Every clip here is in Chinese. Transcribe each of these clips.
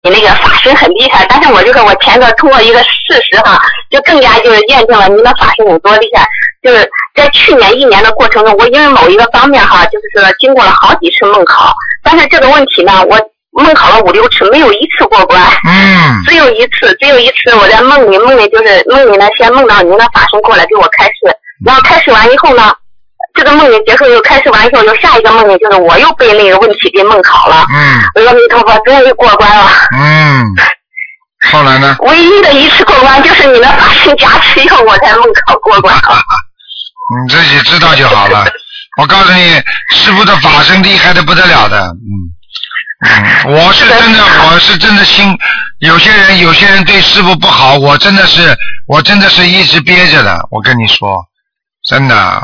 那个法身很厉害，但是我就说我前头通过一个事实哈，就更加就是验证了您的法身有多厉害。就是在去年1年的过程中，我因为某一个方面哈，就是说经过了好几次梦考，但是这个问题呢，我梦考了5、6次，没有一次过关。只有一次我在梦里就是梦里呢，先梦到您的法身过来给我开示，然后开示完以后呢，这个梦里结束又开示完以后，又下一个梦里就是我又被那个问题给梦考了。阿弥陀佛，终于过关了。 后来呢？ 唯一的一次过关就是你的法身加持以后，我才梦考过关。 你自己知道就好了。我告诉你，师父的法身厉害的不得了的。我是真的心，有些人对师父不好，我真的是一直憋着的。我跟你说，真的。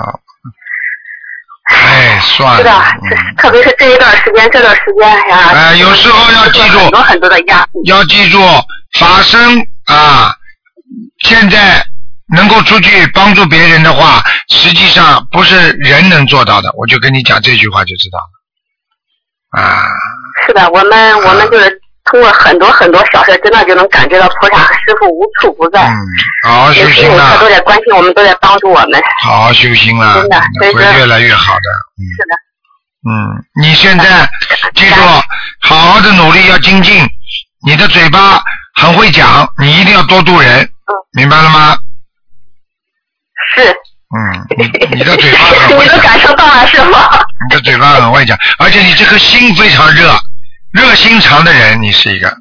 算了。 是的，特别是这段时间呀。 有时候要记住很多的压力。 要记住，法身啊，现在能够出去帮助别人的话，实际上不是人能做到的。我就跟你讲这句话就知道了。 是的，我们就是通过很多小事，真的就能感觉到菩萨和师父无处不在。 好好修心了。 都在关心我们，都在帮助我们。 好好修心了， 真的会越来越好的。 是的。 你现在记住，好好的努力要精进。你的嘴巴很会讲，你一定要多度人。明白了吗？ 是。 你的嘴巴很会讲。 你都感受到了是吗？ 你的嘴巴很会讲，而且你这颗心非常热心肠的人，你是一个。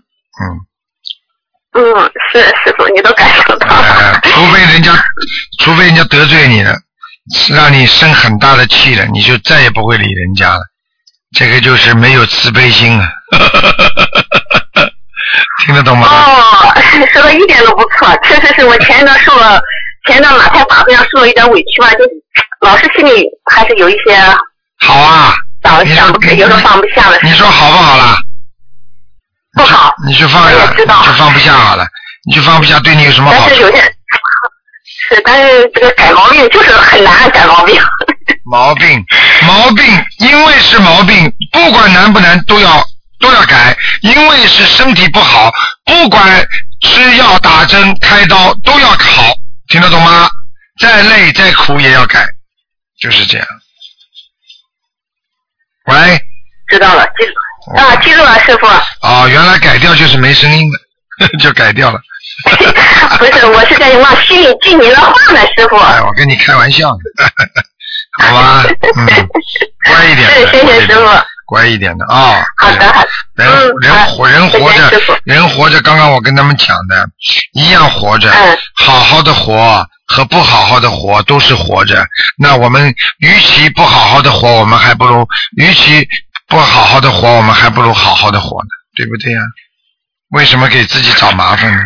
是师父，你都感受到了。 除非人家得罪你了，让你生很大的气了，你就再也不会理人家了。这个就是没有慈悲心了。听得懂吗？ 说的一点都不错，确实是我前一段马太法会上受了一点委屈吧，就老是心里还是有一些。 好啊。 想不开，有时候放不下了。 你说好不好了？ 不好。 你去放下，你就放不下好了。你就放不下，对你有什么好处？ 但是这个改毛病就是很难改毛病。 毛病，因为是毛病，不管难不难都要改，因为是身体不好，不管吃药打针开刀都要好，听得懂吗？再累再苦也要改，就是这样。喂， 知道了，记住了，师傅。 原来改掉就是没声音的，就改掉了。 不是，我是在往心里记您的话呢，师傅。 我跟你开玩笑的，好吧？乖一点的。 谢谢师傅。 乖一点的好的。 人活着，刚刚我跟他们讲的，一样活着。好好的活和不好好的活都是活着。那我们与其不好好的活，我们还不如好好的活呢，对不对呀？为什么给自己找麻烦呢？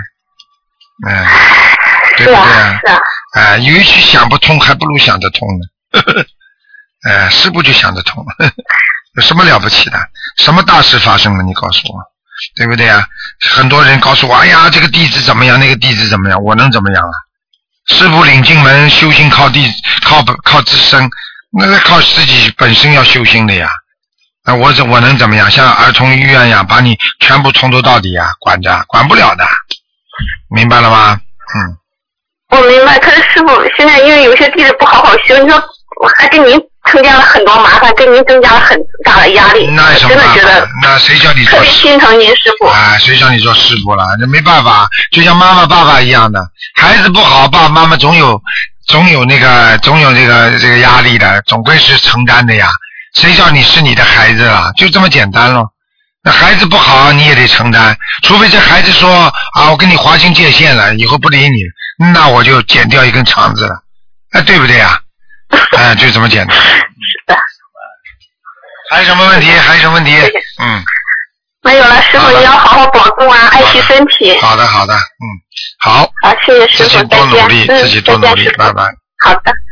对不对啊？与其想不通，还不如想得通呢。是不就想得通了？有什么了不起的？什么大事发生了？你告诉我，对不对啊？很多人告诉我，哎呀，这个弟子怎么样，那个弟子怎么样，我能怎么样啊？师父领进门，修行靠自身，那是靠自己本身要修行的呀。我能怎么样？像儿童医院呀，把你全部从头到底呀管着，管不了的，明白了吗？ 我明白。可是师父现在因为有些弟子不好好修，你说我还给您增加了很多麻烦，给您增加了很大的压力。 那什么？ 真的觉得那谁叫你做？ 特别心疼您师父。 谁叫你做师父了？那没办法，就像妈妈爸爸一样的，孩子不好，爸爸妈妈总有这个压力的，总归是承担的呀。谁叫你是你的孩子啊？就这么简单咯。那孩子不好你也得承担，除非这孩子说我跟你划清界限了，以后不理你，那我就剪掉一根肠子了，对不对啊？就这么简单。 是的。 还有什么问题？ 没有了，师傅你要好好保重啊，爱惜身体。 好的，好， 好，谢谢师傅， 自己多努力，拜拜。 好的。